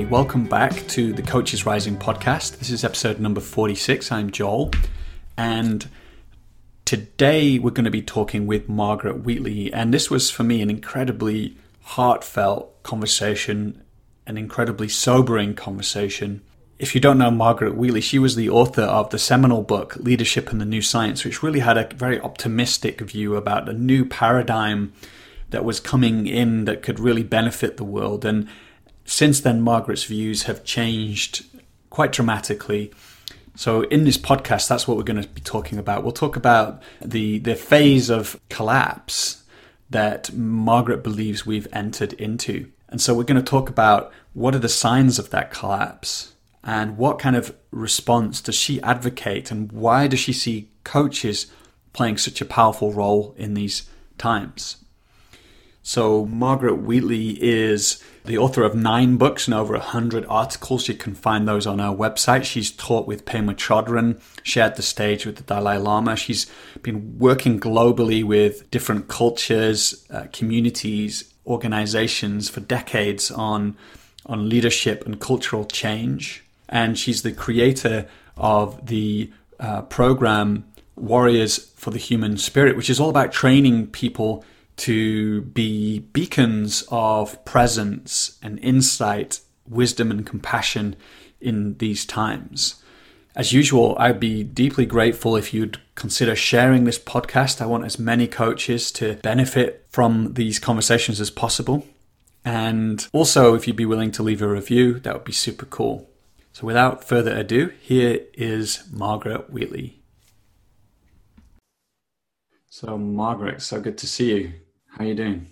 welcome back to the Coaches Rising podcast. This is episode number 46. I'm Joel, and today we're going to be talking with Margaret Wheatley, and this was for me an incredibly heartfelt conversation, an incredibly sobering conversation. If you don't know Margaret Wheatley, she was the author of the seminal book, Leadership and the New Science, which really had a very optimistic view about a new paradigm that was coming in that could really benefit the world. And since then, Margaret's views have changed quite dramatically. So in this podcast, that's what we're going to be talking about. We'll talk about the phase of collapse that Margaret believes we've entered into. And so we're going to talk about what are the signs of that collapse, and what kind of response does she advocate, and why does she see coaches playing such a powerful role in these times? So Margaret Wheatley is the author of 9 books and over 100 articles. You can find those on our website. She's taught with Pema Chodron, shared the stage with the Dalai Lama. She's been working globally with different cultures, communities, organizations for decades on leadership and cultural change. And she's the creator of the program Warriors for the Human Spirit, which is all about training people to be beacons of presence and insight, wisdom and compassion in these times. As usual, I'd be deeply grateful if you'd consider sharing this podcast. I want as many coaches to benefit from these conversations as possible. And also, if you'd be willing to leave a review, that would be super cool. So without further ado, here is Margaret Wheatley. So Margaret, so good to see you. How are you doing?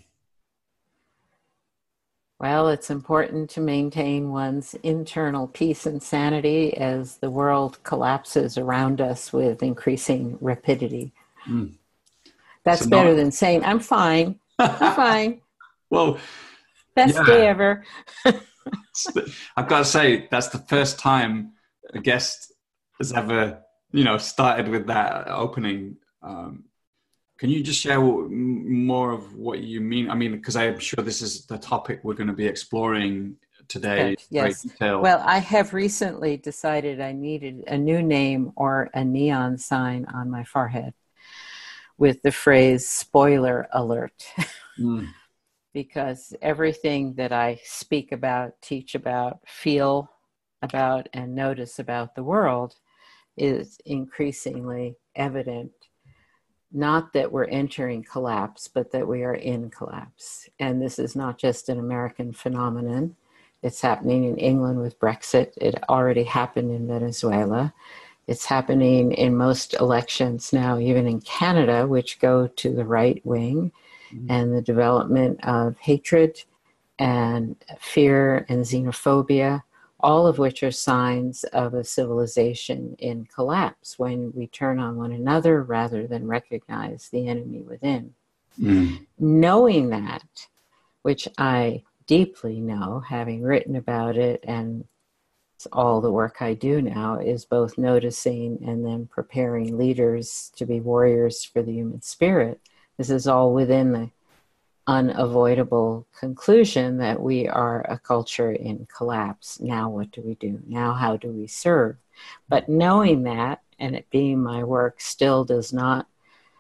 Well, it's important to maintain one's internal peace and sanity as the world collapses around us with increasing rapidity. That's so better than saying, I'm fine. I'm fine. Well, best day ever. I've got to say, that's the first time a guest has ever, started with that opening. Can you just share more of what you mean? I mean, because I'm sure this is the topic we're going to be exploring today. Yes. Well, I have recently decided I needed a new name or a neon sign on my forehead with the phrase "spoiler alert." Because everything that I speak about, teach about, feel about, and notice about the world is increasingly evident. Not that we're entering collapse, but that we are in collapse. And this is not just an American phenomenon. It's happening in England with Brexit. It already happened in Venezuela. It's happening in most elections now, even in Canada, which go to the right wing, and the development of hatred and fear and xenophobia, all of which are signs of a civilization in collapse when we turn on one another rather than recognize the enemy within. Knowing that, which I deeply know, having written about it, and all the work I do now is both noticing and then preparing leaders to be warriors for the human spirit. This is all within the unavoidable conclusion that we are a culture in collapse. Now what do we do? Now how do we serve? But knowing that, and it being my work, still does not,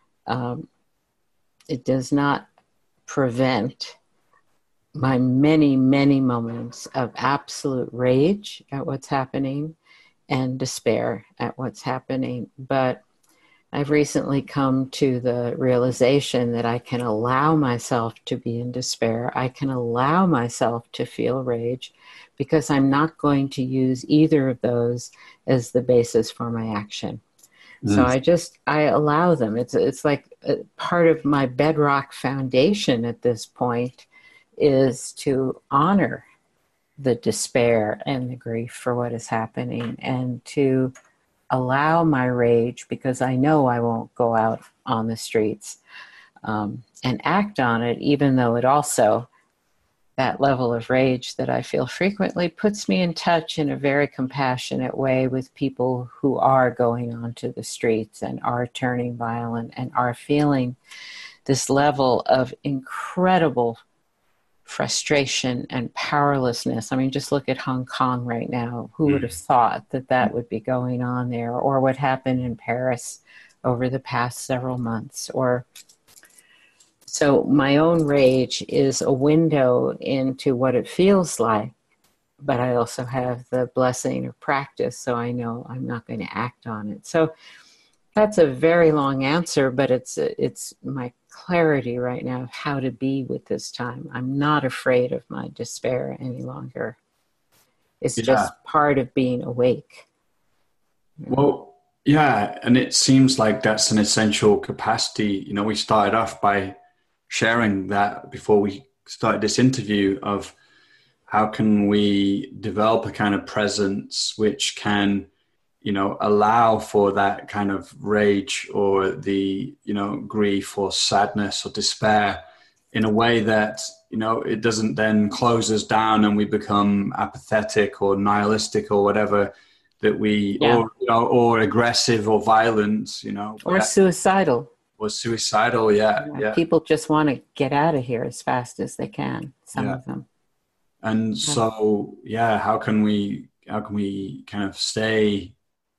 it does not prevent my many, many moments of absolute rage at what's happening and despair at what's happening. But I've recently come to the realization that I can allow myself to be in despair. I can allow myself to feel rage because I'm not going to use either of those as the basis for my action. So I allow them. It's like part of my bedrock foundation at this point is to honor the despair and the grief for what is happening, and to allow my rage, because I know I won't go out on the streets and act on it, even though it also, that level of rage that I feel frequently puts me in touch in a very compassionate way with people who are going onto the streets and are turning violent and are feeling this level of incredible frustration and powerlessness. I mean, just look at Hong Kong right now. Who would have thought that that would be going on there, or what happened in Paris over the past several months? Or so my own rage is a window into what it feels like, but I also have the blessing of practice, so I know I'm not going to act on it. So that's a very long answer, but it's my clarity right now of how to be with this time. I'm not afraid of my despair any longer. It's just part of being awake. Well, yeah, and it seems like that's an essential capacity. You know, we started off by sharing that before we started this interview of how can we develop a kind of presence which can, you know, allow for that kind of rage or the, you know, grief or sadness or despair in a way that, you know, it doesn't then close us down and we become apathetic or nihilistic or whatever that we, or, you know, or aggressive or violent, you know. Or suicidal. Or suicidal, yeah. People just want to get out of here as fast as they can, some of them. And so, how can we kind of stay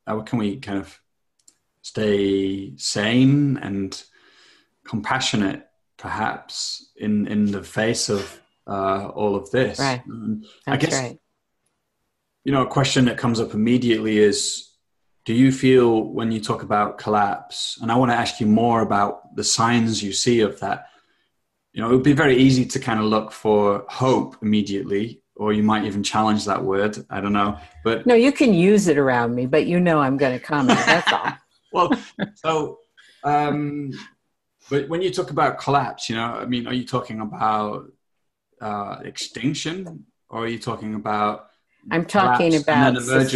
sane and compassionate, perhaps, in the face of all of this? Right. I guess, you know, a question that comes up immediately is, do you feel when you talk about collapse, and I want to ask you more about the signs you see of that, you know, it would be very easy to kind of look for hope immediately, or you might even challenge that word. I don't know. But no, you can use it around me, but you know I'm going to comment. That's all. Well, so, but when you talk about collapse, you know, I mean, are you talking about extinction, or are you talking about? I'm talking about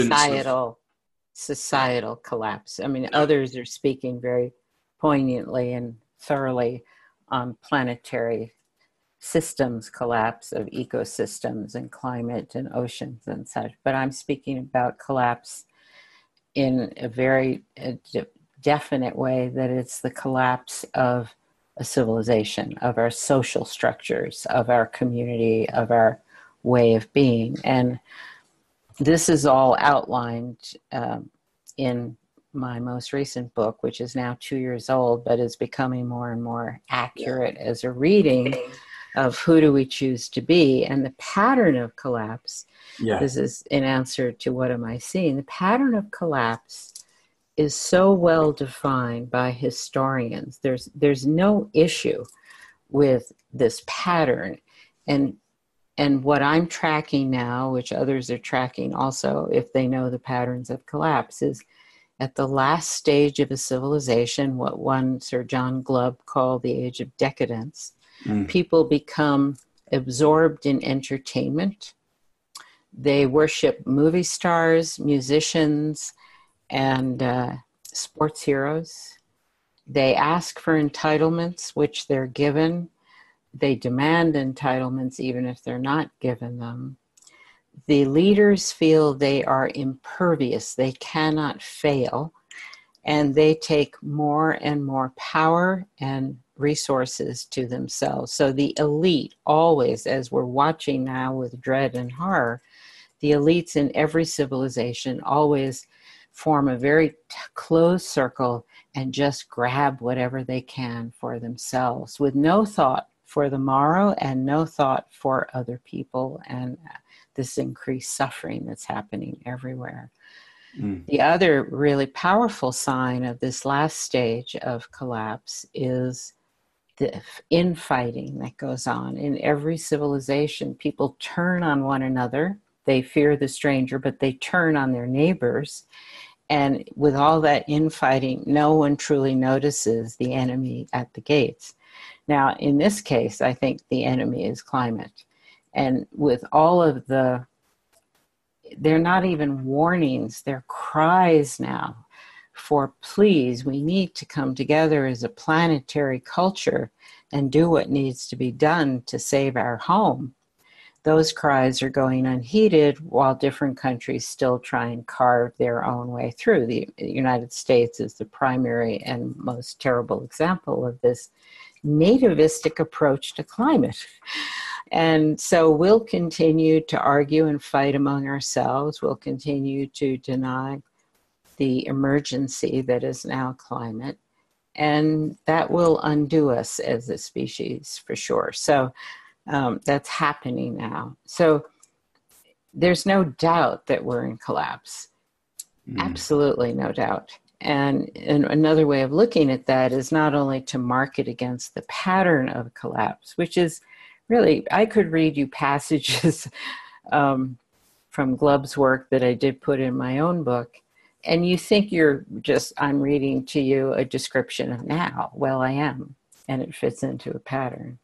societal collapse. I mean, others are speaking very poignantly and thoroughly on planetary systems collapse of ecosystems and climate and oceans and such. But I'm speaking about collapse in a very definite way, that it's the collapse of a civilization, of our social structures, of our community, of our way of being. And this is all outlined in my most recent book, which is now 2 years old, but is becoming more and more accurate as a reading of Who Do We Choose to Be? And the pattern of collapse, this is in answer to what am I seeing, the pattern of collapse is so well defined by historians. There's no issue with this pattern. And what I'm tracking now, which others are tracking also, if they know the patterns of collapse, is at the last stage of a civilization, what one Sir John Glubb called the age of decadence. People become absorbed in entertainment. They worship movie stars, musicians, and sports heroes. They ask for entitlements, which they're given. They demand entitlements even if they're not given them. The leaders feel they are impervious, they cannot fail, and they take more and more power and resources to themselves. So the elite always, as we're watching now with dread and horror, the elites in every civilization always form a very closed circle and just grab whatever they can for themselves with no thought for the morrow and no thought for other people and this increased suffering that's happening everywhere. The other really powerful sign of this last stage of collapse is the infighting that goes on in every civilization. People turn on one another. They fear the stranger, but they turn on their neighbors. And with all that infighting, no one truly notices the enemy at the gates. Now, in this case, I think the enemy is climate. And with all of they're not even warnings, they're cries now for, please, we need to come together as a planetary culture and do what needs to be done to save our home. Those cries are going unheeded while different countries still try and carve their own way through. The United States is the primary and most terrible example of this nativistic approach to climate. And so we'll continue to argue and fight among ourselves. We'll continue to deny the emergency that is now climate. And that will undo us as a species for sure. So that's happening now. So there's no doubt that we're in collapse. Absolutely no doubt. And another way of looking at that is not only to mark it against the pattern of collapse, which is really, I could read you passages from Glubb's work that I did put in my own book, and you think I'm reading to you a description of now. Well, I am, and it fits into a pattern.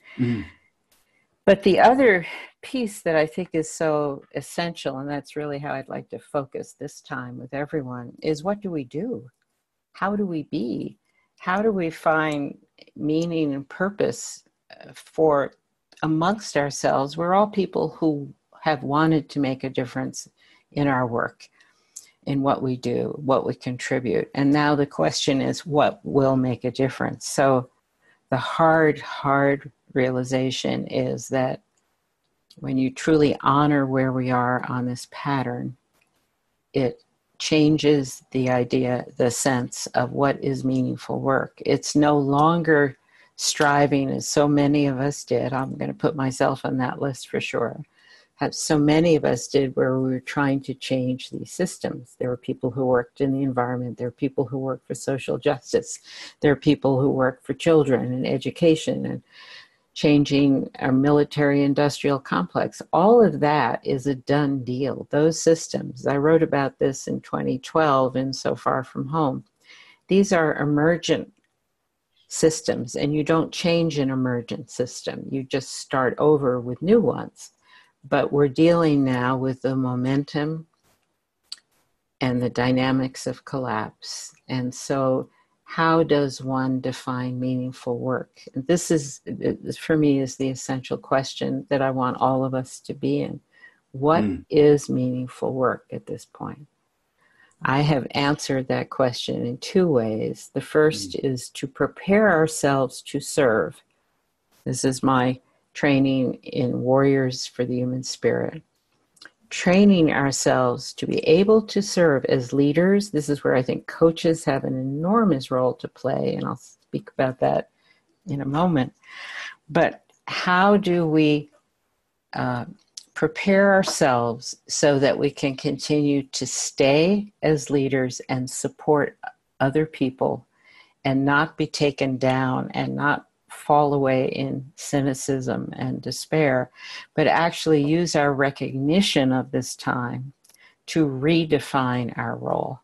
But the other piece that I think is so essential, and that's really how I'd like to focus this time with everyone, is what do we do? How do we be? How do we find meaning and purpose for amongst ourselves? We're all people who have wanted to make a difference in our work, in what we do, what we contribute. And now the question is, what will make a difference? So the hard realization is that when you truly honor where we are on this pattern, it changes the idea, the sense of what is meaningful work. It's no longer striving, as so many of us did. I'm going to put myself on that list for sure. So many of us did, where we were trying to change these systems. There were people who worked in the environment. There were people who worked for social justice. There are people who worked for children and education and changing our military industrial complex. All of that is a done deal. Those systems, I wrote about this in 2012 in So Far From Home. These are emergent systems, and you don't change an emergent system. You just start over with new ones. But we're dealing now with the momentum and the dynamics of collapse. And so how does one define meaningful work? This is, for me, is the essential question that I want all of us to be in. What is meaningful work at this point? I have answered that question in two ways. The first is to prepare ourselves to serve. This is my training in Warriors for the Human Spirit. Training ourselves to be able to serve as leaders. This is where I think coaches have an enormous role to play, and I'll speak about that in a moment. But how do we prepare ourselves so that we can continue to stay as leaders and support other people and not be taken down and not fall away in cynicism and despair, but actually use our recognition of this time to redefine our role,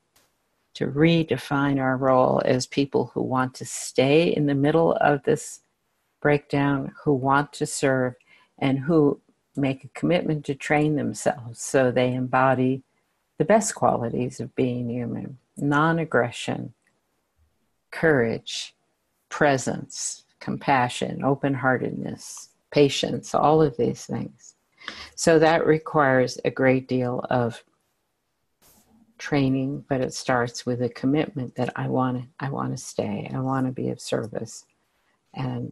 as people who want to stay in the middle of this breakdown, who want to serve, and who make a commitment to train themselves so they embody the best qualities of being human: non-aggression, courage, presence, compassion, open-heartedness, patience, all of these things. So that requires a great deal of training, but it starts with a commitment that I want to stay. I want to be of service. And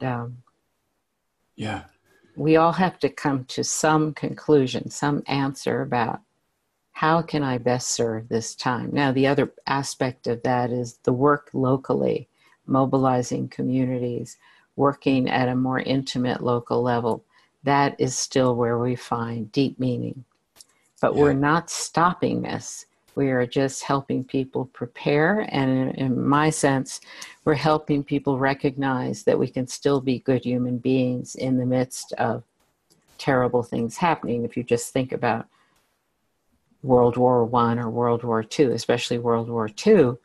we all have to come to some conclusion, some answer about how can I best serve this time. Now, the other aspect of that is the work locally, mobilizing communities, working at a more intimate local level. That is still where we find deep meaning. But we're not stopping this. We are just helping people prepare. And in my sense, we're helping people recognize that we can still be good human beings in the midst of terrible things happening. If you just think about World War I or World War II, especially World War II,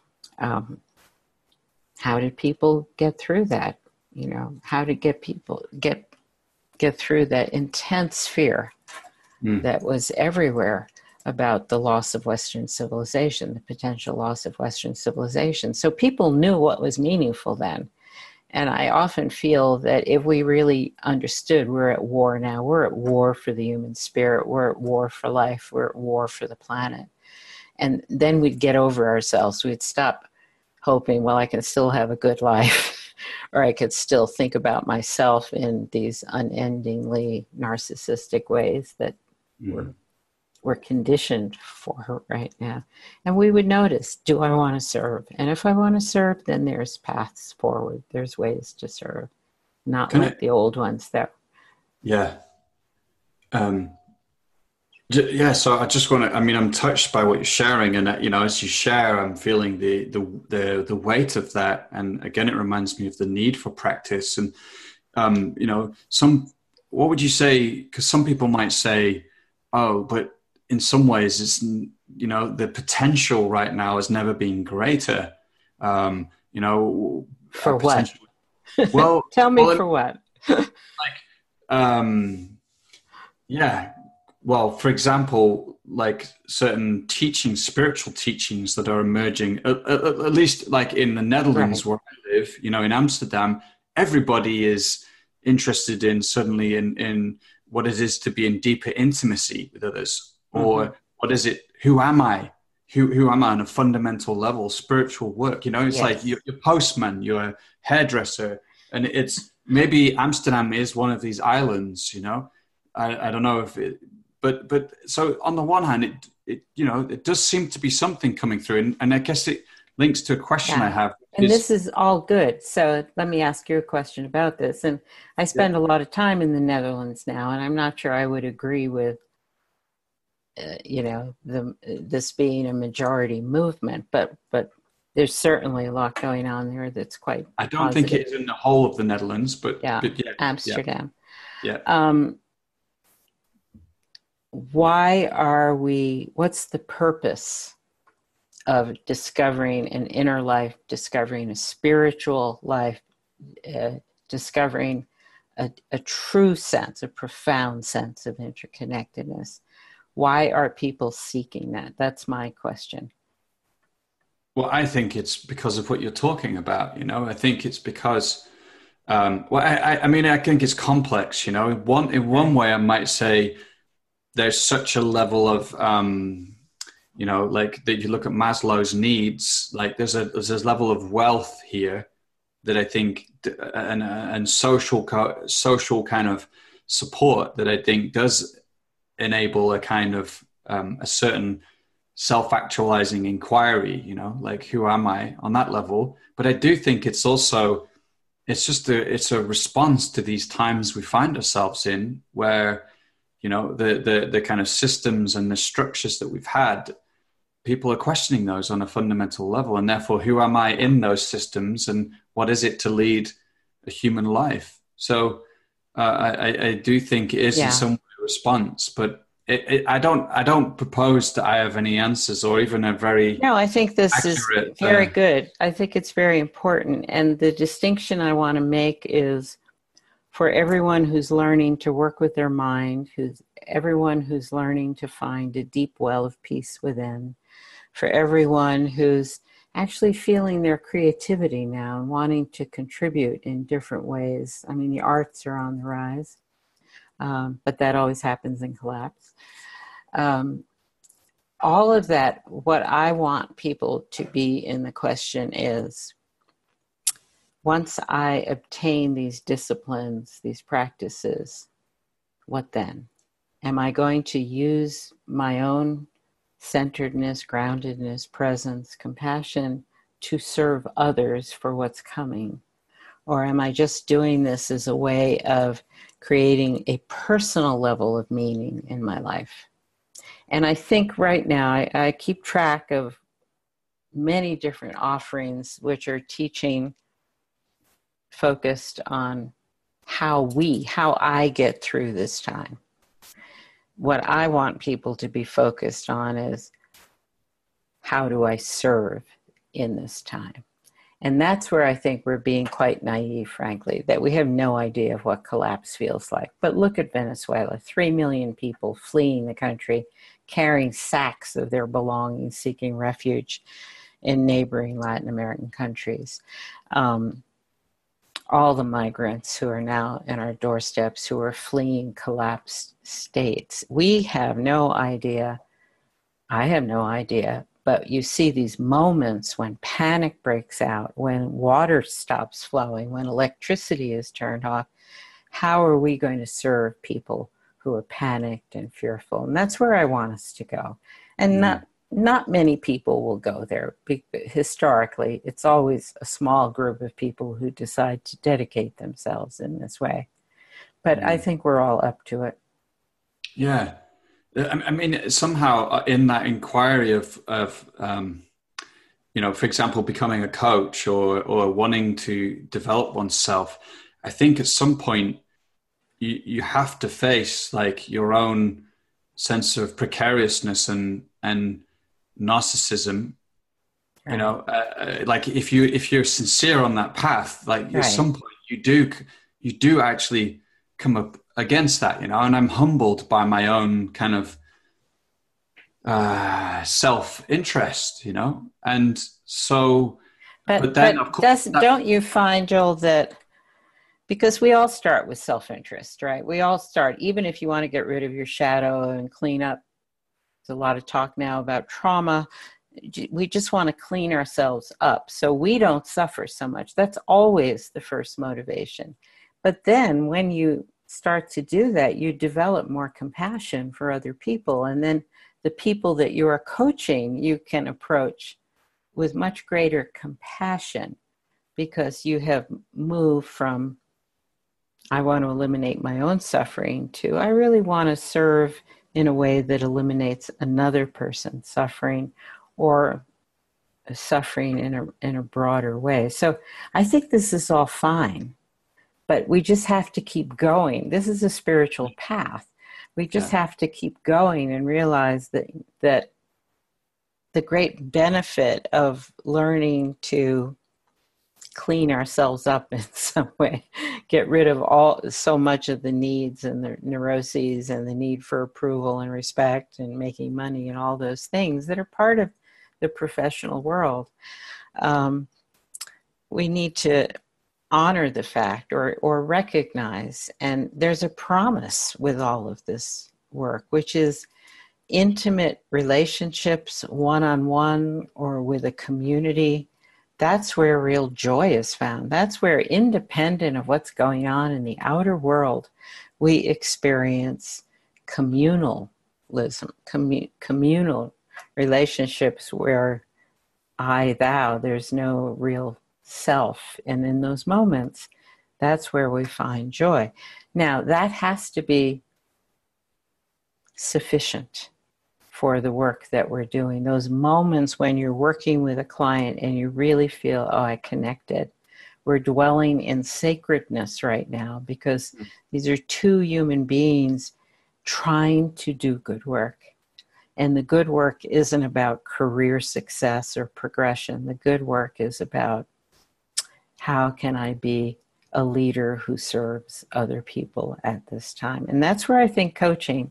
how did people get through that? You know, how to get people get through that intense fear that was everywhere about the loss of Western civilization, the potential loss of Western civilization. So people knew what was meaningful then. And I often feel that if we really understood we're at war now, we're at war for the human spirit, we're at war for life, we're at war for the planet. And then we'd get over ourselves. We'd stop hoping, well, I can still have a good life. or I could still think about myself in these unendingly narcissistic ways that we're conditioned for right now. And we would notice, do I want to serve? And if I want to serve, then there's paths forward. There's ways to serve, not like the old ones that. Yeah. Yeah, so I just want to, I mean, I'm touched by what you're sharing, and as you share, I'm feeling the weight of that. And again, it reminds me of the need for practice. And what would you say? Because some people might say, oh, but in some ways, it's the potential right now has never been greater. For what? Well, tell me for what? Yeah. Well, for example, like certain teachings, spiritual teachings that are emerging, at least like in the Netherlands where I live, in Amsterdam, everybody is interested in suddenly in what it is to be in deeper intimacy with others, or what is it? Who am I? Who am I on a fundamental level? Spiritual work, it's like you're postman, you're a hairdresser, and it's maybe Amsterdam is one of these islands, I don't know if it. But so on the one hand, it does seem to be something coming through, and I guess it links to a question I have. And this is all good. So let me ask you a question about this. And I spend a lot of time in the Netherlands now, and I'm not sure I would agree with, this being a majority movement, but there's certainly a lot going on there that's quite I don't think it's in the whole of the Netherlands, but Amsterdam. Yeah. What's the purpose of discovering an inner life, discovering a spiritual life, discovering a true sense, a profound sense of interconnectedness? Why are people seeking that? That's my question. Well, I think it's because of what you're talking about. I think it's because, I think it's complex. In one way, I might say, there's such a level of, like that you look at Maslow's needs, like there's a level of wealth here that I think, and social kind of support that I think does enable a kind of, a certain self-actualizing inquiry, like who am I on that level. But I do think it's also, it's a response to these times we find ourselves in where, the kind of systems and the structures that we've had, people are questioning those on a fundamental level. And therefore, who am I in those systems, and what is it to lead a human life? So I do think it is in some way a response, but I don't propose that I have any answers or even a very... No, I think this is very good. I think it's very important. And the distinction I want to make is, for everyone who's learning to work with their mind, everyone who's learning to find a deep well of peace within, for everyone who's actually feeling their creativity now and wanting to contribute in different ways. I mean, the arts are on the rise, but that always happens in collapse. All of that, what I want people to be in the question is, once I obtain these disciplines, these practices, what then? Am I going to use my own centeredness, groundedness, presence, compassion to serve others for what's coming? Or am I just doing this as a way of creating a personal level of meaning in my life? And I think right now, I keep track of many different offerings which are teaching focused on how I get through this time. What I want people to be focused on is, how do I serve in this time? And that's where I think we're being quite naive, frankly, that we have no idea of what collapse feels like. But look at Venezuela, 3 million people fleeing the country, carrying sacks of their belongings, seeking refuge in neighboring Latin American countries. All the migrants who are now in our doorsteps, who are fleeing collapsed states. We have no idea, I have no idea But you see these moments when panic breaks out, when water stops flowing, when electricity is turned off. How are we going to serve people who are panicked and fearful? And that's where I want us to go. And not many people will go there. Historically, it's always a small group of people who decide to dedicate themselves in this way. But I think we're all up to it. Yeah. I mean, somehow in that inquiry of for example, becoming a coach or wanting to develop oneself, I think at some point you have to face like your own sense of precariousness and narcissism. Right. Like if you're sincere on that path, like right. At some point you do actually come up against that, and I'm humbled by my own kind of self-interest, and so but then of course don't you find, Joel, that because we all start with self-interest, right? We all start, even if you want to get rid of your shadow and clean up. There's a lot of talk now about trauma. We just want to clean ourselves up so we don't suffer so much. That's always the first motivation. But then when you start to do that, you develop more compassion for other people. And then the people that you are coaching, you can approach with much greater compassion because you have moved from, I want to eliminate my own suffering, to I really want to serve in a way that eliminates another person's suffering or suffering in a broader way. So I think this is all fine, but we just have to keep going. This is a spiritual path. We just have to keep going and realize that the great benefit of learning to clean ourselves up in some way, get rid of so much of the needs and the neuroses and the need for approval and respect and making money and all those things that are part of the professional world. We need to honor the fact or recognize, and there's a promise with all of this work, which is intimate relationships, one-on-one or with a community. That's where real joy is found. That's where, independent of what's going on in the outer world, we experience communal relationships where I, thou, there's no real self. And in those moments, that's where we find joy. Now, that has to be sufficient for the work that we're doing. Those moments when you're working with a client and you really feel, oh, I connected. We're dwelling in sacredness right now because these are two human beings trying to do good work. And the good work isn't about career success or progression. The good work is about how can I be a leader who serves other people at this time. And that's where I think coaching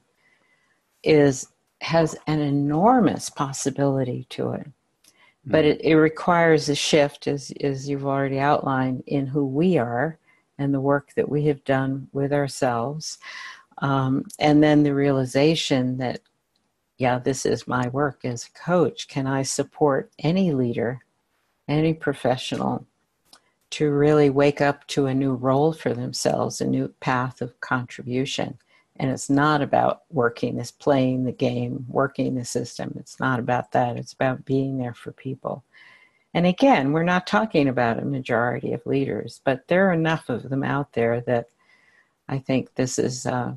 has an enormous possibility to it. But it requires a shift, as you've already outlined, in who we are and the work that we have done with ourselves. And then the realization that, yeah, this is my work as a coach. Can I support any leader, any professional, to really wake up to a new role for themselves, a new path of contribution? And it's not about playing the game, working the system. It's not about that. It's about being there for people. And again, we're not talking about a majority of leaders, but there are enough of them out there that I think this is a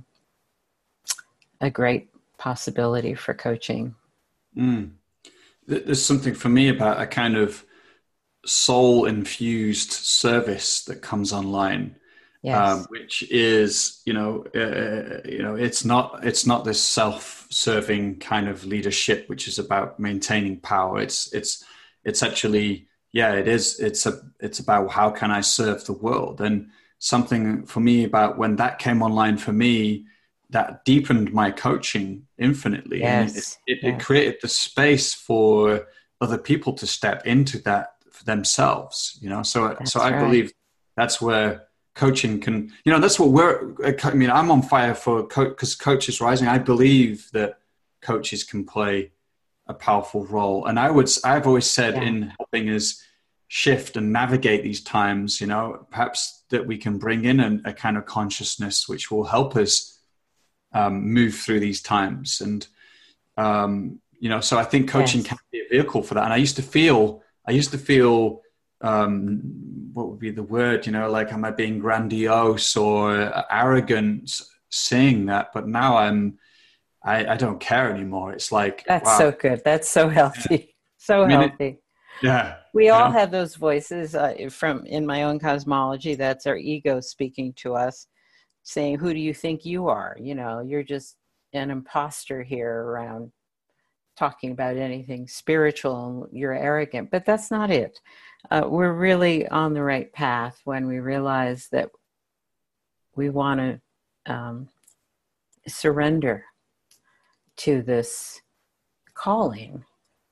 great possibility for coaching. There's something for me about a kind of soul-infused service that comes online. Yes. Which is, it's not this self-serving kind of leadership, which is about maintaining power. It's actually, it is. It's about how can I serve the world, and something for me about when that came online for me, that deepened my coaching infinitely. Yes. And it created the space for other people to step into that for themselves. So I believe that's where coaching can, that's what I'm on fire for because Coaches Rising. I believe that coaches can play a powerful role. And I've always said Yeah. in helping us shift and navigate these times, perhaps that we can bring in a kind of consciousness which will help us move through these times. And, so I think coaching Yes. can be a vehicle for that. And I used to feel, what would be the word, like, am I being grandiose or arrogant saying that? But now I don't care anymore. It's like, That's wow. so good. That's so healthy. So I mean, healthy. yeah, We all have those voices from in my own cosmology. That's our ego speaking to us, saying, "Who do you think you are? You're just an imposter here around talking about anything spiritual. And you're arrogant." But that's not it. We're really on the right path when we realize that we want to surrender to this calling.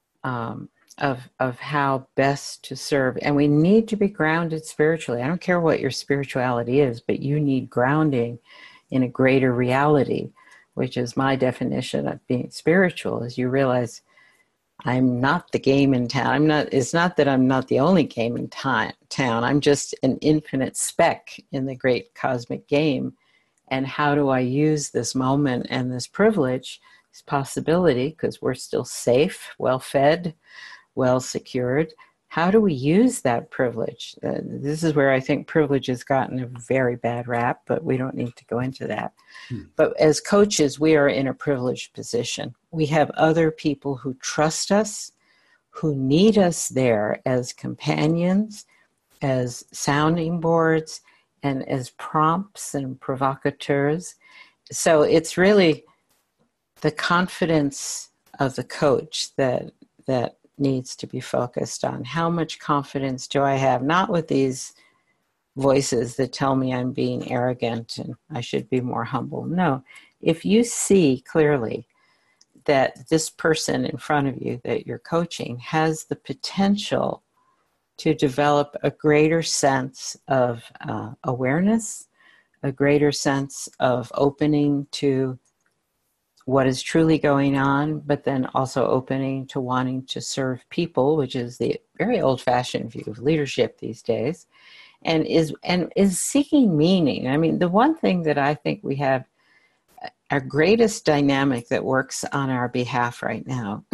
Of how best to serve. And we need to be grounded spiritually. I don't care what your spirituality is, but you need grounding in a greater reality, which is my definition of being spiritual, is you realize I'm not the game in town. It's not that I'm not the only game in town. I'm just an infinite speck in the great cosmic game. And how do I use this moment and this privilege, this possibility, because we're still safe, well fed, well secured. How do we use that privilege? This is where I think privilege has gotten a very bad rap, but we don't need to go into that. But as coaches, we are in a privileged position. We have other people who trust us, who need us there as companions, as sounding boards, and as prompts and provocateurs. So it's really the confidence of the coach that needs to be focused on. How much confidence do I have? Not with these voices that tell me I'm being arrogant and I should be more humble. No, if you see clearly that this person in front of you that you're coaching has the potential to develop a greater sense of awareness, a greater sense of opening to what is truly going on, but then also opening to wanting to serve people, which is the very old-fashioned view of leadership these days, and is seeking meaning. I mean, the one thing that I think we have, our greatest dynamic that works on our behalf right now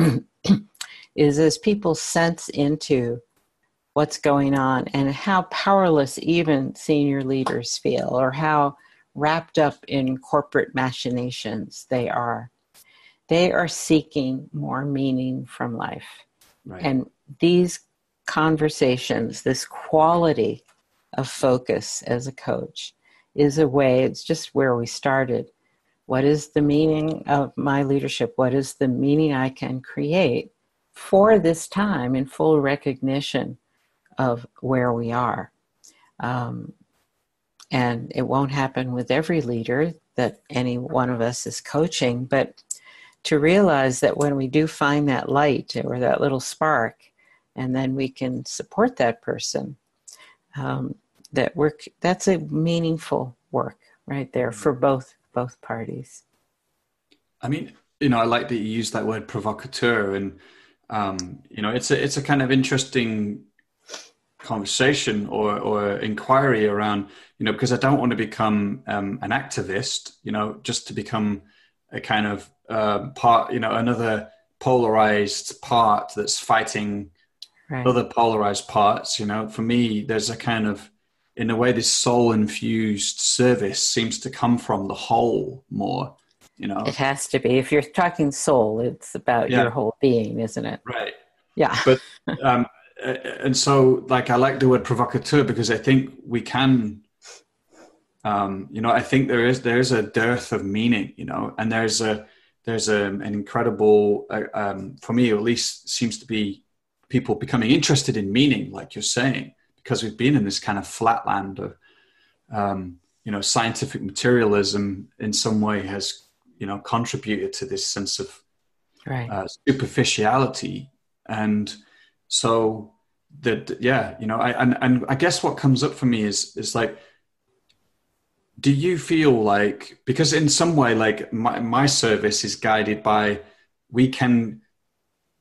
is as people sense into what's going on and how powerless even senior leaders feel, or how wrapped up in corporate machinations they are. They are seeking more meaning from life. Right. And these conversations, this quality of focus as a coach is a way, it's just where we started. What is the meaning of my leadership? What is the meaning I can create for this time in full recognition of where we are? And it won't happen with every leader that any one of us is coaching, but to realize that when we do find that light or that little spark, and then we can support that person, that's a meaningful work right there for both parties. I mean, I like that you use that word provocateur, and it's a kind of interesting conversation or inquiry around, because I don't want to become an activist, just to become a kind of part, another polarized part that's fighting other polarized parts. For me, there's a kind of, in a way, this soul infused service seems to come from the whole more. It has to be. If you're talking soul, it's about your whole being, isn't it? Right. Yeah. But and so, like, I like the word provocateur because I think we can, I think there is a dearth of meaning, and there's an incredible, for me at least, seems to be people becoming interested in meaning, like you're saying, because we've been in this kind of flatland of, scientific materialism in some way has, contributed to this sense of superficiality. And so I guess what comes up for me is like, do you feel like, because in some way, like my service is guided by, we can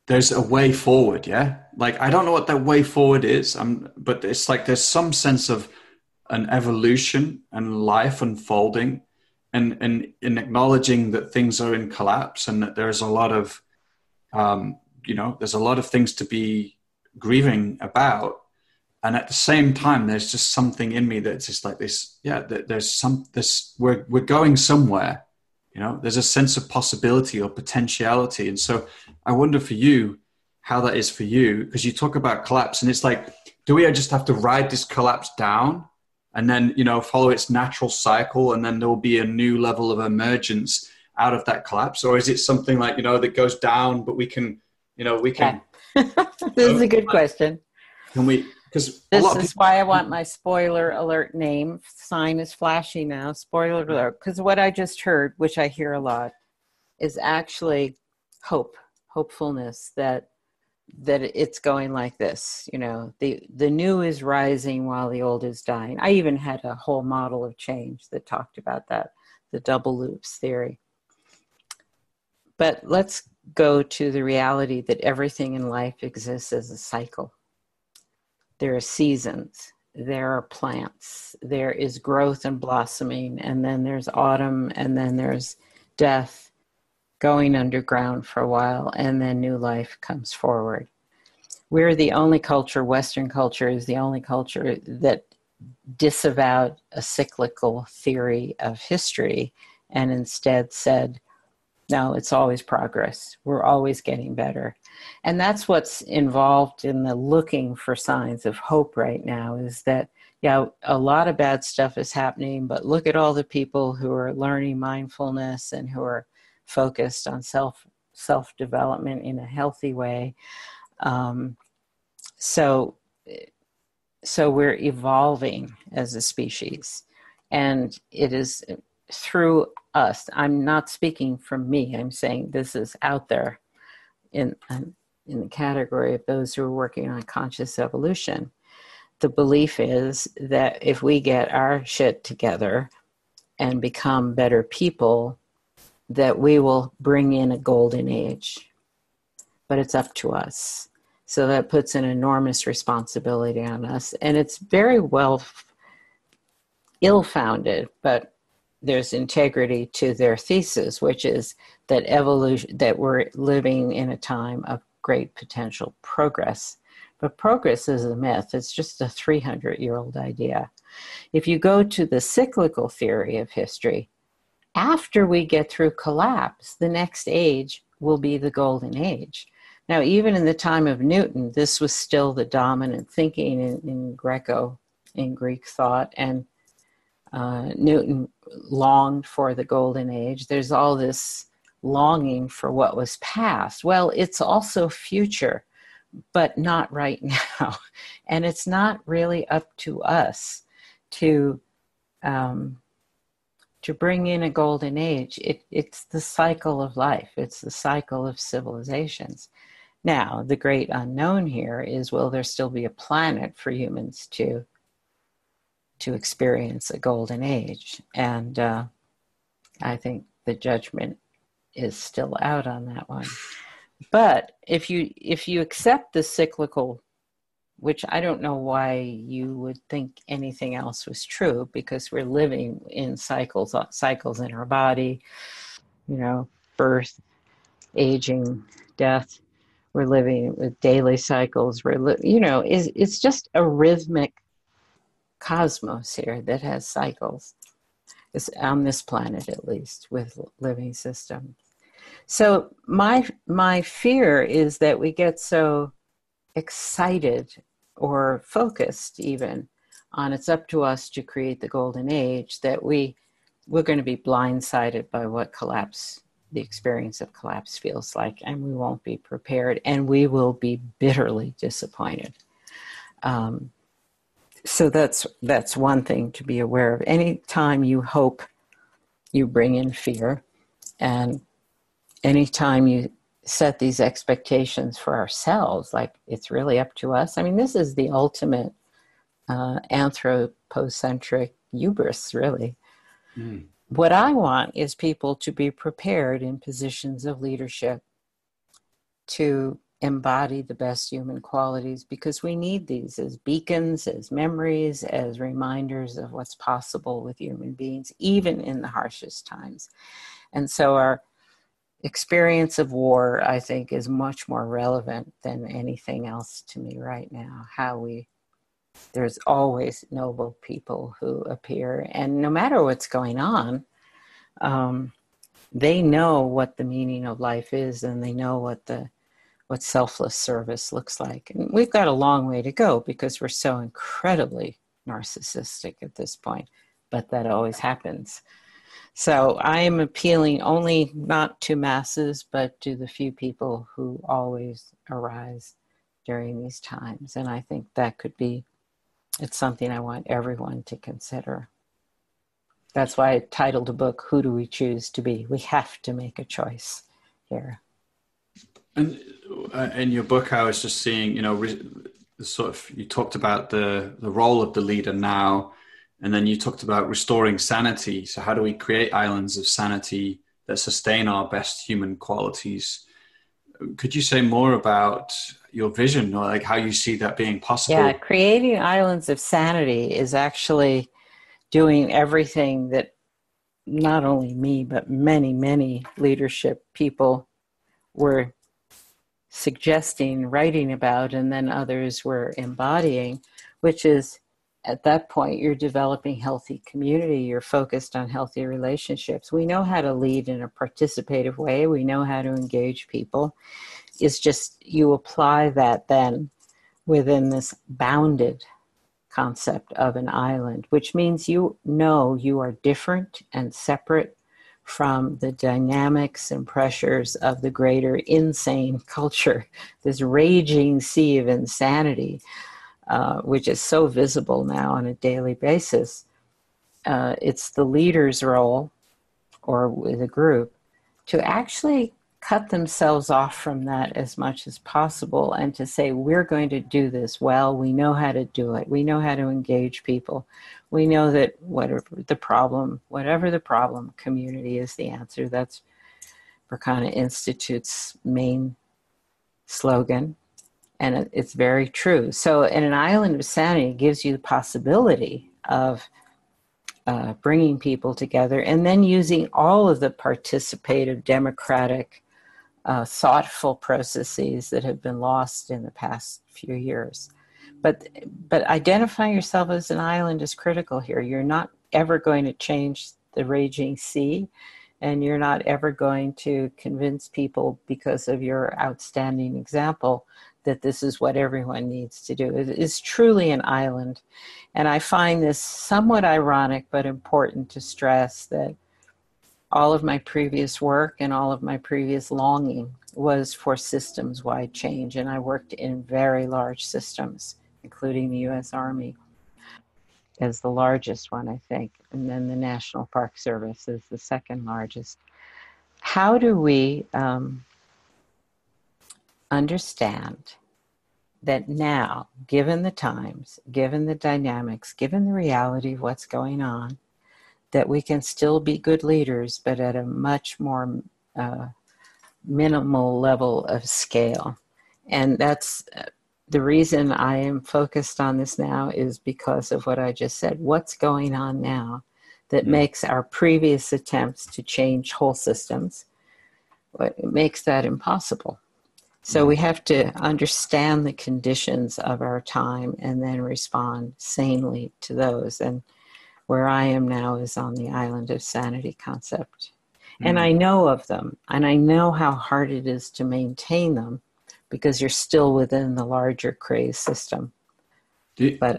there's a way forward, yeah? Like, I don't know what that way forward is, but it's like there's some sense of an evolution and life unfolding, and in acknowledging that things are in collapse and that there's a lot of, there's a lot of things to be grieving about. And at the same time, there's just something in me that's just like this, yeah, we're going somewhere, there's a sense of possibility or potentiality. And so I wonder for you how that is for you, because you talk about collapse and it's like, do we just have to ride this collapse down and then, follow its natural cycle, and then there will be a new level of emergence out of that collapse? Or is it something like, that goes down, but we can, Yeah. This is a good question. Can we, because this is why I want my spoiler alert name. Sign is flashing now. Spoiler alert. Because what I just heard, which I hear a lot, is actually hopefulness that it's going like this. The new is rising while the old is dying. I even had a whole model of change that talked about that, the double loops theory. But let's go to the reality that everything in life exists as a cycle. There are seasons, there are plants, there is growth and blossoming, and then there's autumn, and then there's death, going underground for a while, and then new life comes forward. We're the only culture, Western culture is the only culture that disavowed a cyclical theory of history and instead said, no, it's always progress. We're always getting better. And that's what's involved in the looking for signs of hope right now, is that, yeah, a lot of bad stuff is happening, but look at all the people who are learning mindfulness and who are focused on self-development in a healthy way. So we're evolving as a species, and it is through us. I'm not speaking from me. I'm saying this is out there in the category of those who are working on conscious evolution. The belief is that if we get our shit together and become better people, that we will bring in a golden age. But it's up to us. So that puts an enormous responsibility on us. And it's very well ill-founded, but there's integrity to their thesis, which is that evolution, that we're living in a time of great potential progress. But progress is a myth. It's just a 300-year-old idea. If you go to the cyclical theory of history, after we get through collapse, the next age will be the golden age. Now, even in the time of Newton, this was still the dominant thinking in Greek thought, and Newton longed for the golden age. There's all this longing for what was past. Well, it's also future, but not right now. And it's not really up to us to bring in a golden age. It's the cycle of life. It's the cycle of civilizations. Now, the great unknown here is, will there still be a planet for humans to experience a golden age? And I think the judgment is still out on that one. But if you accept the cyclical, which I don't know why you would think anything else was true, because we're living in cycles in our body, birth, aging, death. We're living with daily cycles. It's just a rhythmic cosmos here that has cycles. It's on this planet, at least, with living systems. So my fear is that we get so excited or focused even on it's up to us to create the golden age that we're going to be blindsided by what the experience of collapse feels like, and we won't be prepared, and we will be bitterly disappointed. So that's one thing to be aware of. Anytime you hope, you bring in fear, and anytime you set these expectations for ourselves, like it's really up to us. I mean, this is the ultimate anthropocentric hubris, really. Mm. What I want is people to be prepared in positions of leadership to embody the best human qualities, because we need these as beacons, as memories, as reminders of what's possible with human beings, even in the harshest times. And so our experience of war, I think, is much more relevant than anything else to me right now. There's always noble people who appear, and no matter what's going on, they know what the meaning of life is, and they know what selfless service looks like. And we've got a long way to go because we're so incredibly narcissistic at this point, but that always happens. So I am appealing only not to masses, but to the few people who always arise during these times. And I think it's something I want everyone to consider. That's why I titled the book, Who Do We Choose to Be? We have to make a choice here. And in your book, I was just seeing, you talked about the role of the leader now, and then you talked about restoring sanity. So how do we create islands of sanity that sustain our best human qualities? Could you say more about your vision, or like how you see that being possible? Yeah, creating islands of sanity is actually doing everything that not only me, but many, many leadership people were suggesting, writing about, and then others were embodying, which is, at that point, you're developing healthy community. You're focused on healthy relationships. We know how to lead in a participative way. We know how to engage people. It's just you apply that then within this bounded concept of an island, which means you know you are different and separate from the dynamics and pressures of the greater insane culture, this raging sea of insanity, which is so visible now on a daily basis. It's the leader's role, or with a group, to actually cut themselves off from that as much as possible and to say, we're going to do this well. We know how to do it. We know how to engage people. We know that whatever the problem, community is the answer. That's Berkana Institute's main slogan. And it's very true. So in an island of sanity, it gives you the possibility of bringing people together and then using all of the participative, democratic, thoughtful processes that have been lost in the past few years. But identifying yourself as an island is critical here. You're not ever going to change the raging sea, and you're not ever going to convince people because of your outstanding example that this is what everyone needs to do. It is truly an island. And I find this somewhat ironic, but important to stress that all of my previous work and all of my previous longing was for systems-wide change. And I worked in very large systems, including the U.S. Army as the largest one, I think. And then the National Park Service is the second largest. How do we understand that now, given the times, given the dynamics, given the reality of what's going on, that we can still be good leaders, but at a much more minimal level of scale? And that's the reason I am focused on this now, is because of what I just said. What's going on now that makes our previous attempts to change whole systems, it makes that impossible. So we have to understand the conditions of our time and then respond sanely to those. And where I am now is on the island of sanity concept. And I know of them, and I know how hard it is to maintain them because you're still within the larger craze system. Is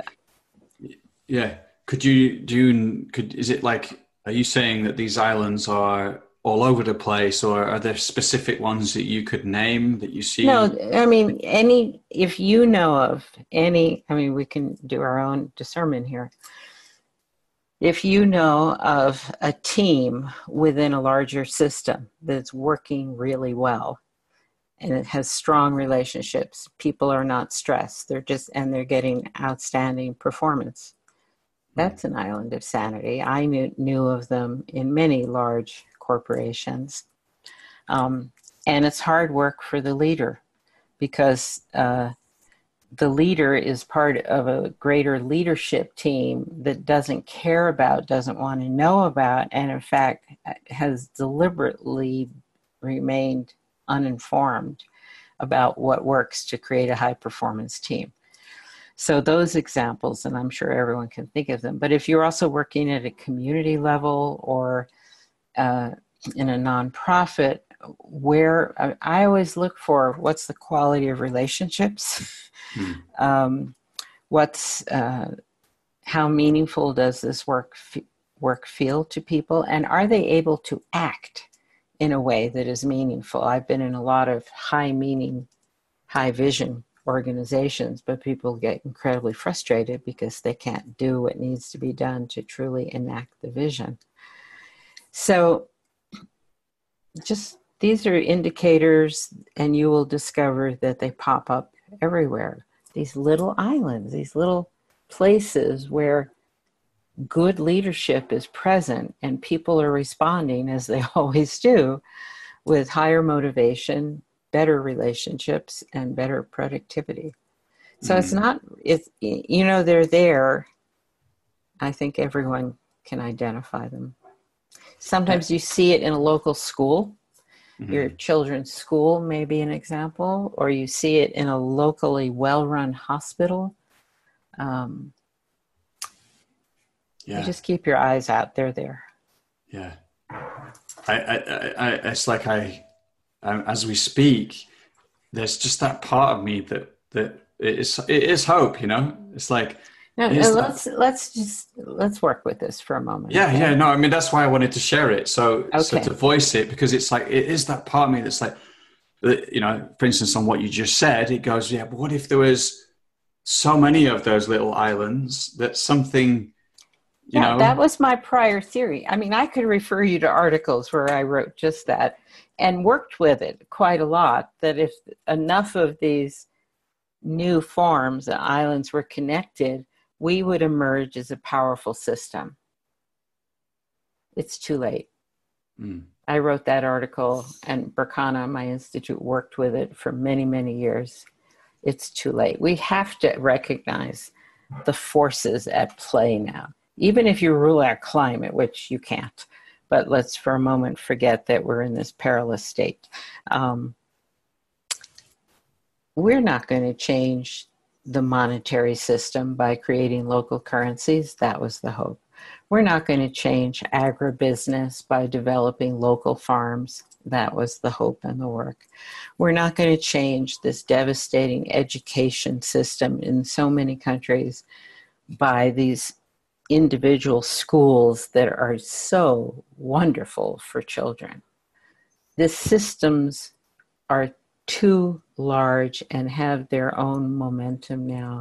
it like, are you saying that these islands are all over the place, or are there specific ones that you could name that you see? No, I mean, if you know of any, we can do our own discernment here. If you know of a team within a larger system that's working really well and it has strong relationships, people are not stressed, they're getting outstanding performance. That's an island of sanity. I knew of them in many large corporations. And it's hard work for the leader because the leader is part of a greater leadership team that doesn't care about, doesn't want to know about, and in fact has deliberately remained uninformed about what works to create a high performance team. So those examples, and I'm sure everyone can think of them, but if you're also working at a community level or in a nonprofit, where I always look for what's the quality of relationships, how meaningful does this work feel to people, and are they able to act in a way that is meaningful? I've been in a lot of high meaning, high vision organizations, but people get incredibly frustrated because they can't do what needs to be done to truly enact the vision. So just these are indicators, and you will discover that they pop up everywhere. These little islands, these little places where good leadership is present and people are responding, as they always do, with higher motivation, better relationships, and better productivity. So they're there. I think everyone can identify them. Sometimes you see it in a local school. Your children's school may be an example, or you see it in a locally well-run hospital. You just keep your eyes out. They're there. Yeah. It's like as we speak, there's just that part of me that it is hope, It's like, let's work with this for a moment. Yeah, okay? No, I mean, that's why I wanted to share it. So to voice it, because it's like, it is that part of me that's like, for instance, on what you just said, it goes, yeah, but what if there was so many of those little islands that something, that was my prior theory. I mean, I could refer you to articles where I wrote just that and worked with it quite a lot, that if enough of these new forms, the islands, were connected, we would emerge as a powerful system. It's too late. I wrote that article, and Berkana, my institute, worked with it for many, many years. It's too late. We have to recognize the forces at play now. Even if you rule out climate, which you can't, but let's for a moment forget that we're in this perilous state. We're not going to change the monetary system by creating local currencies. That was the hope. We're not going to change agribusiness by developing local farms. That was the hope and the work. We're not going to change this devastating education system in so many countries by these individual schools that are so wonderful for children. The systems are too large and have their own momentum now,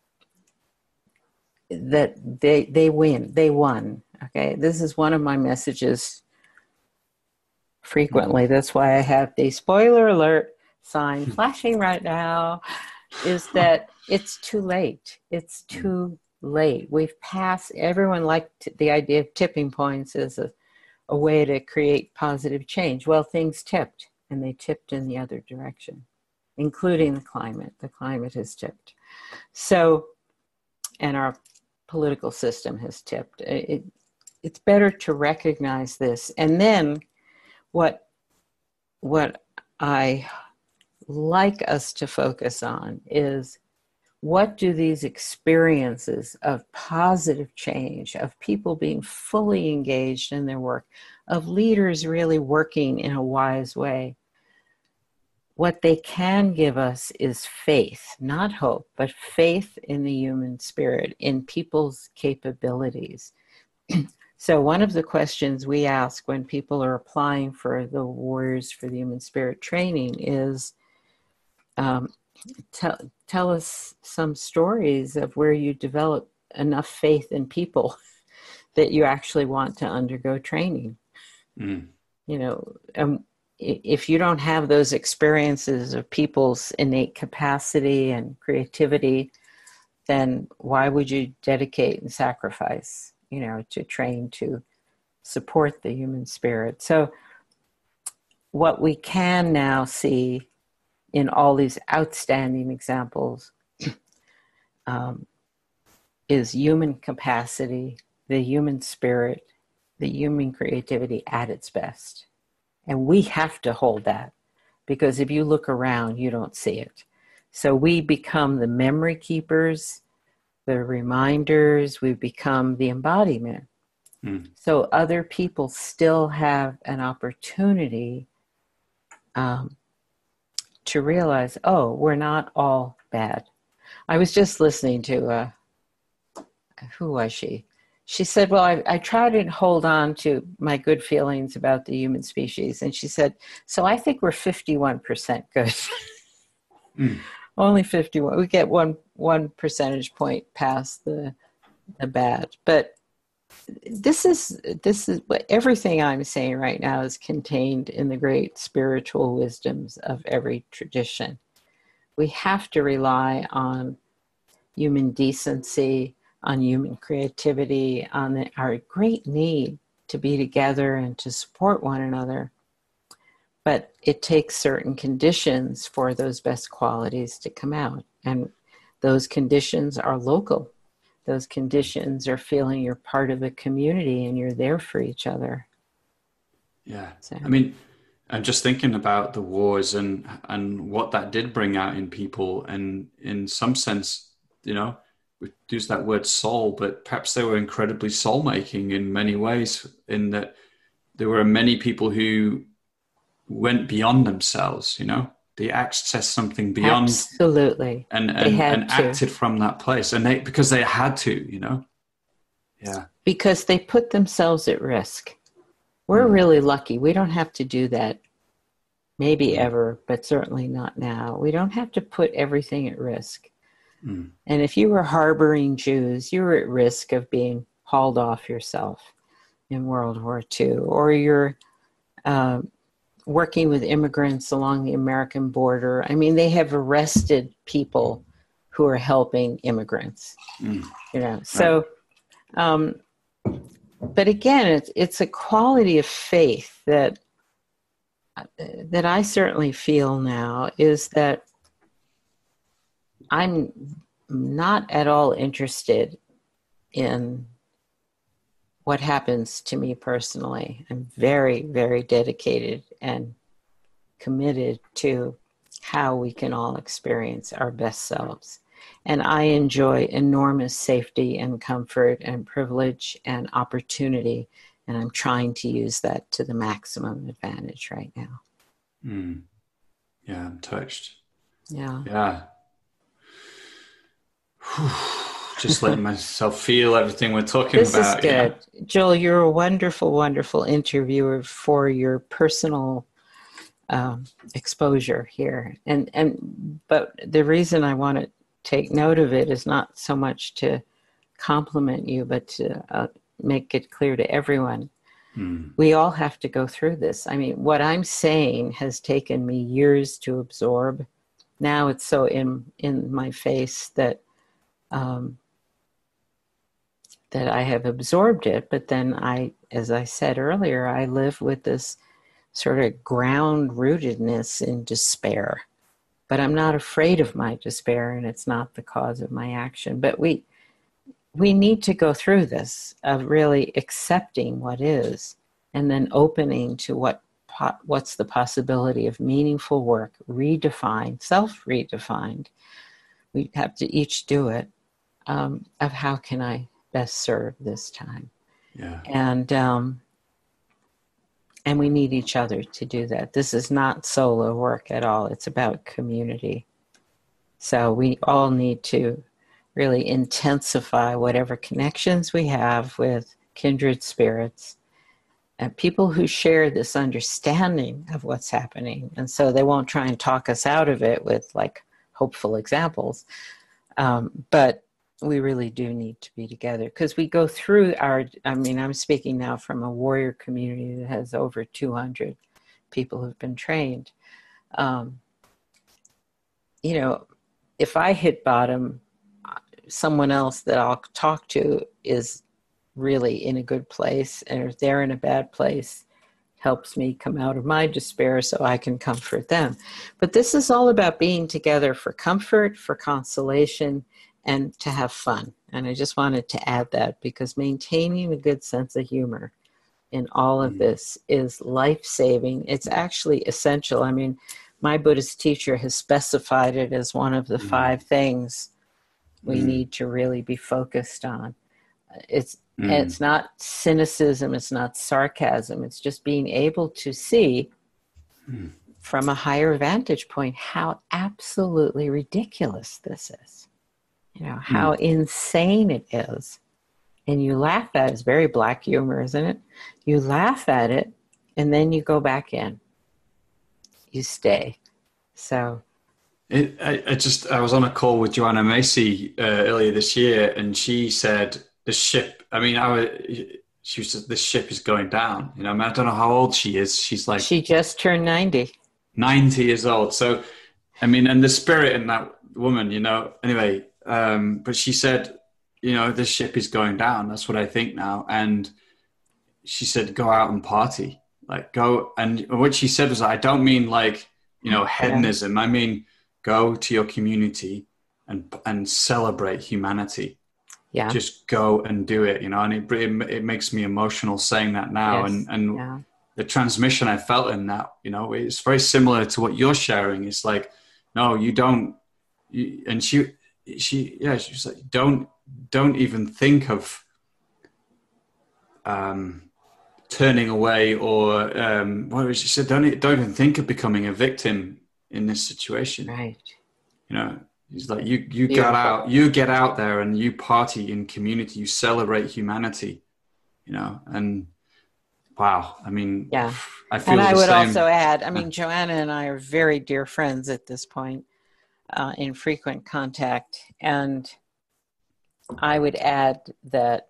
that they won. Okay, this is one of my messages frequently. That's why I have the spoiler alert sign flashing right now, is that it's too late. It's too late. We've passed, everyone liked the idea of tipping points as a way to create positive change. Well, things tipped, and they tipped in the other direction, including the climate. The climate has tipped. So, and our political system has tipped. It's better to recognize this. And then what I like us to focus on is, what do these experiences of positive change, of people being fully engaged in their work, of leaders really working in a wise way, what they can give us is faith, not hope, but faith in the human spirit, in people's capabilities. So one of the questions we ask when people are applying for the Warriors for the Human Spirit training is, tell us some stories of where you develop enough faith in people that you actually want to undergo training. If you don't have those experiences of people's innate capacity and creativity, then why would you dedicate and sacrifice, to train to support the human spirit? So what we can now see in all these outstanding examples is human capacity, the human spirit, the human creativity at its best. And we have to hold that, because if you look around, you don't see it. So we become the memory keepers, the reminders, we become the embodiment. So other people still have an opportunity to realize, oh, we're not all bad. I was just listening to, who was she? She said, well, I try to hold on to my good feelings about the human species. And she said, so I think we're 51% good. Only 51. We get one percentage point past the bad. But this is what everything I'm saying right now is contained in the great spiritual wisdoms of every tradition. We have to rely on human decency, on human creativity, on our great need to be together and to support one another. But it takes certain conditions for those best qualities to come out. And those conditions are local. Those conditions are feeling you're part of a community and you're there for each other. Yeah. So. I mean, I'm just thinking about the wars and what that did bring out in people. And in some sense, we use that word soul, but perhaps they were incredibly soul-making in many ways, in that there were many people who went beyond themselves, They accessed something beyond. Absolutely. And acted from that place. And because they had to, Yeah. Because they put themselves at risk. We're really lucky. We don't have to do that. Maybe ever, but certainly not now. We don't have to put everything at risk. And if you were harboring Jews, you were at risk of being hauled off yourself in World War II, or you're working with immigrants along the American border. I mean, they have arrested people who are helping immigrants, So, but again, it's a quality of faith that I certainly feel now, is that I'm not at all interested in what happens to me personally. I'm very, very dedicated and committed to how we can all experience our best selves. And I enjoy enormous safety and comfort and privilege and opportunity. And I'm trying to use that to the maximum advantage right now. Yeah, I'm touched. Yeah. Yeah. Just letting myself feel everything we're talking about. This is good. Joel, you're a wonderful, wonderful interviewer for your personal exposure here. But the reason I want to take note of it is not so much to compliment you, but to make it clear to everyone. We all have to go through this. I mean, what I'm saying has taken me years to absorb. Now it's so in my face that I have absorbed it. But then as I said earlier, I live with this sort of ground rootedness in despair. But I'm not afraid of my despair, and it's not the cause of my action. But we need to go through this of really accepting what is, and then opening to what's the possibility of meaningful work, redefined, self-redefined. We have to each do it, of how can I best serve this time. Yeah. And we need each other to do that. This is not solo work at all. It's about community. So we all need to really intensify whatever connections we have with kindred spirits and people who share this understanding of what's happening. And so they won't try and talk us out of it with like hopeful examples. But we really do need to be together, because we go through I'm speaking now from a warrior community that has over 200 people who've been trained. If I hit bottom, someone else that I'll talk to is really in a good place, and if they're in a bad place, helps me come out of my despair so I can comfort them. But this is all about being together for comfort, for consolation, and to have fun. And I just wanted to add that, because maintaining a good sense of humor in all of this is life-saving. It's actually essential. I mean, my Buddhist teacher has specified it as one of the 5 things we need to really be focused on. It's not cynicism, it's not sarcasm, it's just being able to see from a higher vantage point how absolutely ridiculous this is. You know, how insane it is. And you laugh at it. It's very black humor, isn't it? You laugh at it, and then you go back in. You stay. So I was on a call with Joanna Macy earlier this year, and she said the ship. I mean, she said the ship is going down. You know, I mean, I don't know how old she is. She's like, she just turned 90. 90 years old. So, I mean, and the spirit in that woman, you know. Anyway, but she said, you know, the ship is going down. That's what I think now. And she said, go out and party. Like, go. And what she said was, I don't mean like, you know, hedonism. I mean, go to your community and celebrate humanity. Yeah. Just go and do it, you know. And it makes me emotional saying that now. Yes. And the transmission I felt in that, you know, it's very similar to what you're sharing. It's like, no, you don't. And she was like, don't even think of turning away, or what was she said? Don't even think of becoming a victim in this situation. Right. You know, it's like you get out there and you party in community, you celebrate humanity. You know, and wow, I mean, yeah. I feel. And I would same. Also add, I mean, Joanna and I are very dear friends at this point, in frequent contact, and I would add that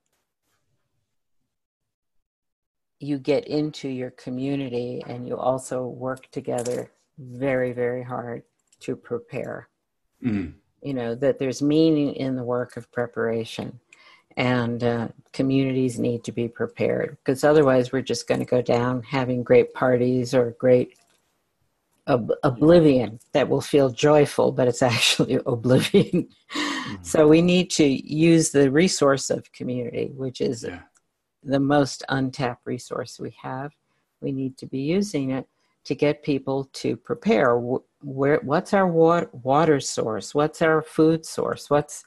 you get into your community and you also work together very, very hard to prepare. You know, that there's meaning in the work of preparation, and communities need to be prepared, because otherwise we're just going to go down having great parties or great oblivion that will feel joyful, but it's actually oblivion. So we need to use the resource of community, which is the most untapped resource we have. We need to be using it to get people to prepare. What's our water source? What's our food source? What's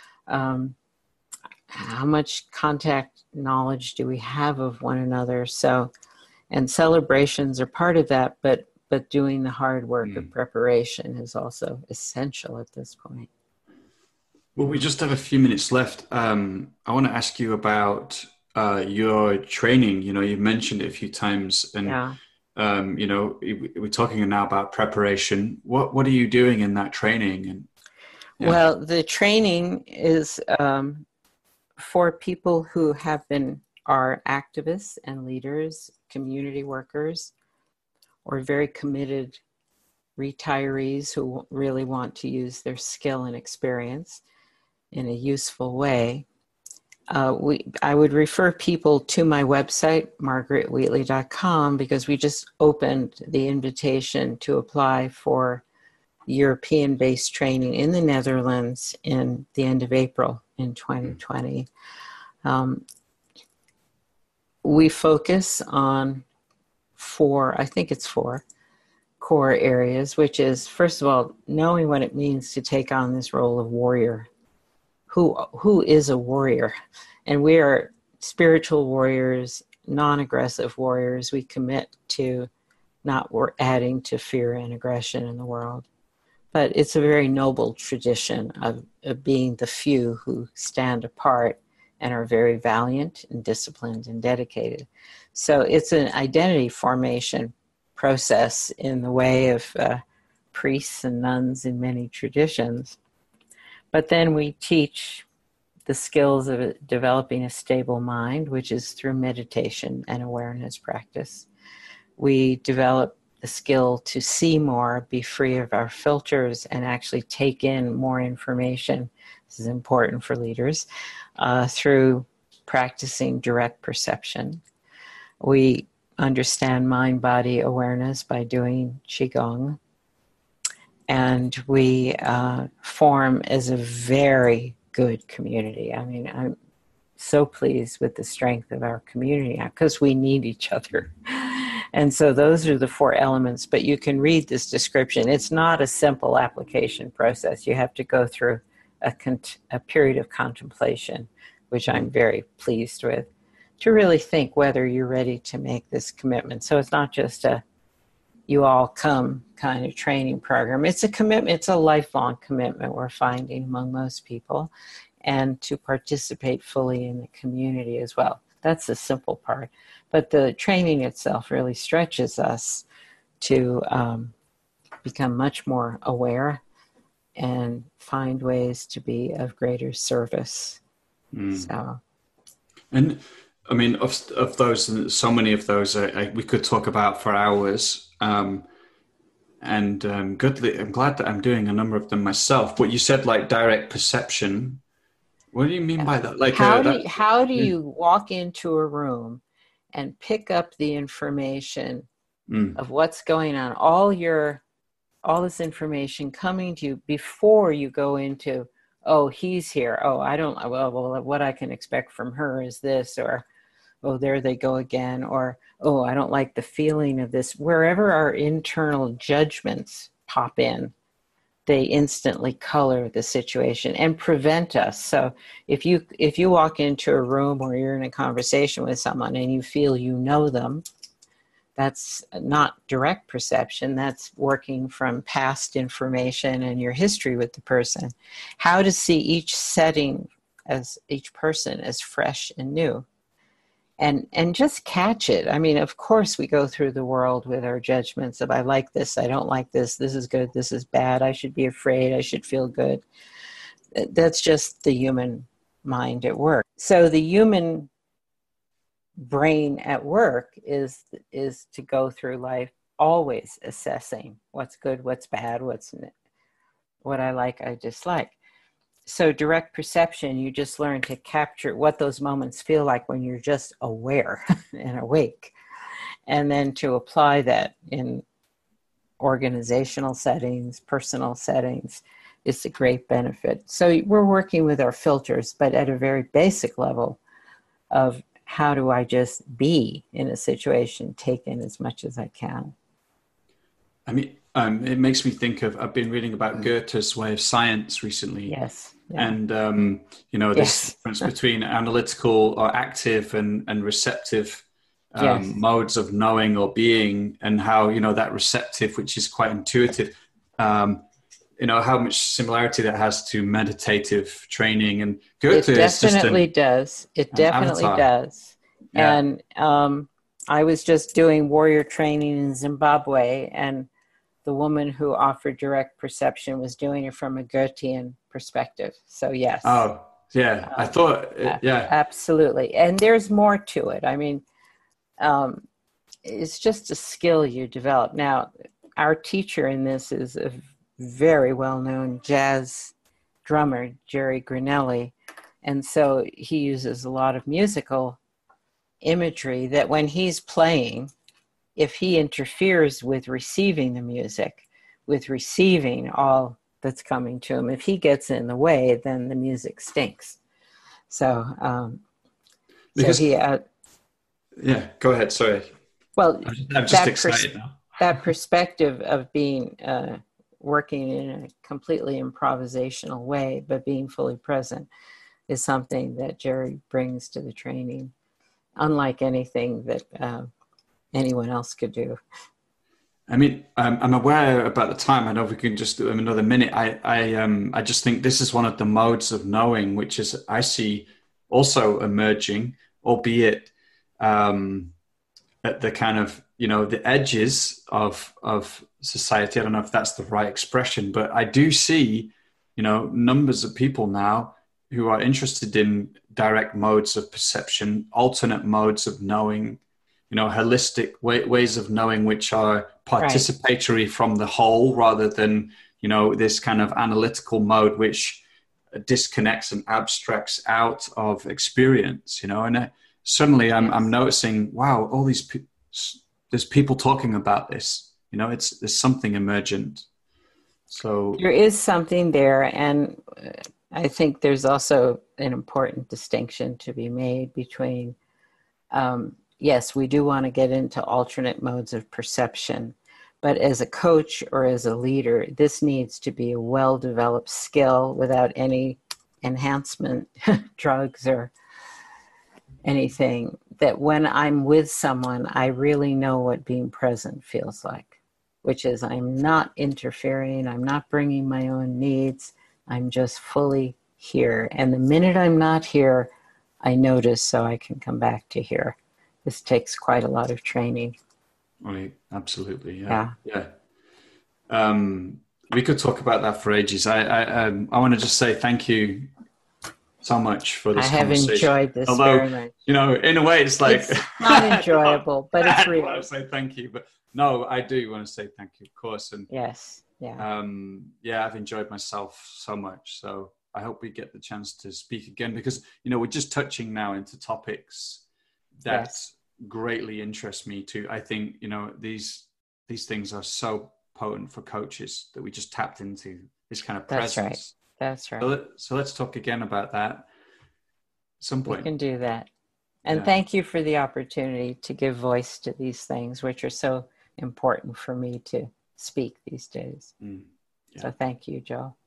how much contact knowledge do we have of one another? So, and celebrations are part of that, but doing the hard work of preparation is also essential at this point. Well, we just have a few minutes left. I want to ask you about your training. You know, you mentioned it a few times, and you know, we're talking now about preparation. What are you doing in that training? And well, the training is for people who are activists and leaders, community workers, or very committed retirees who really want to use their skill and experience in a useful way. I would refer people to my website, margaretwheatley.com, because we just opened the invitation to apply for European-based training in the Netherlands in the end of April in 2020. We focus on four core areas, which is, first of all, knowing what it means to take on this role of warrior. Who is a warrior? And we are spiritual warriors, non-aggressive warriors. We commit to not adding to fear and aggression in the world. But it's a very noble tradition of being the few who stand apart and are very valiant and disciplined and dedicated. So it's an identity formation process in the way of priests and nuns in many traditions. But then we teach the skills of developing a stable mind, which is through meditation and awareness practice. We develop the skill to see more, be free of our filters, and actually take in more information. This is important for leaders, through practicing direct perception. We understand mind-body awareness by doing Qigong. And we form as a very good community. I mean, I'm so pleased with the strength of our community because we need each other. And so those are the 4 elements, but you can read this description. It's not a simple application process. You have to go through a period of contemplation, which I'm very pleased with, to really think whether you're ready to make this commitment. So it's not just a you all come kind of training program. It's a commitment. It's a lifelong commitment we're finding among most people, and to participate fully in the community as well. That's the simple part. But the training itself really stretches us to become much more aware and find ways to be of greater service. So, and I mean, of those, so many of those we could talk about for hours. I'm glad that I'm doing a number of them myself. But you said like direct perception. What do you mean by that? Like, how do you walk into a room and pick up the information of what's going on? All this information coming to you before you go into, oh, he's here. Oh, well, what I can expect from her is this, or, oh, there they go again, or, oh, I don't like the feeling of this. Wherever our internal judgments pop in, they instantly color the situation and prevent us. So if you walk into a room or you're in a conversation with someone and you feel you know them, that's not direct perception. That's working from past information and your history with the person. How to see each setting as each person as fresh and new. And just catch it. I mean, of course, we go through the world with our judgments of I like this, I don't like this is good, this is bad, I should be afraid, I should feel good. That's just the human mind at work. So the human brain at work is to go through life always assessing what's good, what's bad, what I like, I dislike. So direct perception, you just learn to capture what those moments feel like when you're just aware and awake. And then to apply that in organizational settings, personal settings, is a great benefit. So we're working with our filters, but at a very basic level of how do I just be in a situation, take in as much as I can. I mean, it makes me think of, I've been reading about Goethe's way of science recently. Yes. Yeah. And, this difference between analytical or active and receptive modes of knowing or being, and how, that receptive, which is quite intuitive, how much similarity that has to meditative training. And Goethe definitely does. It definitely does. Yeah. And I was just doing warrior training in Zimbabwe, and the woman who offered direct perception was doing it from a Goethean perspective. So yes. Oh, yeah. I thought, yeah. Absolutely. And there's more to it. I mean, it's just a skill you develop. Now, our teacher in this is a very well-known jazz drummer, Jerry Granelli. And so he uses a lot of musical imagery that when he's playing, if he interferes with receiving the music, with receiving all that's coming to him, if he gets in the way, then the music stinks. So, yeah, go ahead. Sorry. Well, I'm just excited now. That perspective of being working in a completely improvisational way, but being fully present, is something that Jerry brings to the training, unlike anything that anyone else could do. I mean, I'm aware about the time. I know we can just do another minute. I just think this is one of the modes of knowing, which is I see also emerging, albeit at the kind of, the edges of society. I don't know if that's the right expression, but I do see, numbers of people now who are interested in direct modes of perception, alternate modes of knowing, holistic ways of knowing, which are participatory from the whole rather than, this kind of analytical mode, which disconnects and abstracts out of experience, and suddenly I'm noticing, wow, all these there's people talking about this. There's something emergent. So there is something there, and I think there's also an important distinction to be made between, yes, we do want to get into alternate modes of perception, but as a coach or as a leader, this needs to be a well-developed skill without any enhancement drugs or anything, that when I'm with someone, I really know what being present feels like, which is I'm not interfering, I'm not bringing my own needs, I'm just fully here. And the minute I'm not here, I notice so I can come back to here. This takes quite a lot of training. Right, absolutely, yeah. We could talk about that for ages. I want to just say thank you so much for this conversation. I have enjoyed this very much. In a way, it's like... It's not enjoyable, but it's real. I want to say thank you, but no, I do want to say thank you, of course. And yes, yeah. I've enjoyed myself so much. So I hope we get the chance to speak again, because, we're just touching now into topics that greatly interest me too. I think, these things are so potent for coaches that we just tapped into this kind of presence. That's right. So let's talk again about that at some point. We can do that. And thank you for the opportunity to give voice to these things, which are so important for me to speak these days. So thank you, Joel.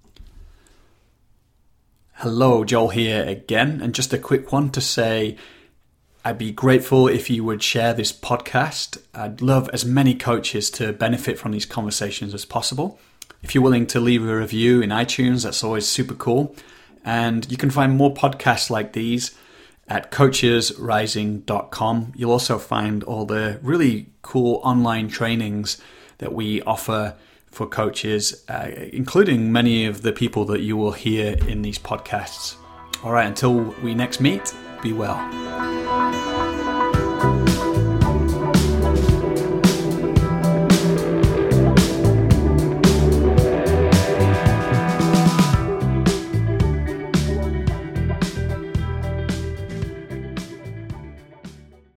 Hello, Joel here again. And just a quick one to say, I'd be grateful if you would share this podcast. I'd love as many coaches to benefit from these conversations as possible. If you're willing to leave a review in iTunes, that's always super cool. And you can find more podcasts like these at coachesrising.com. You'll also find all the really cool online trainings that we offer for coaches, including many of the people that you will hear in these podcasts. All right, until we next meet, be well.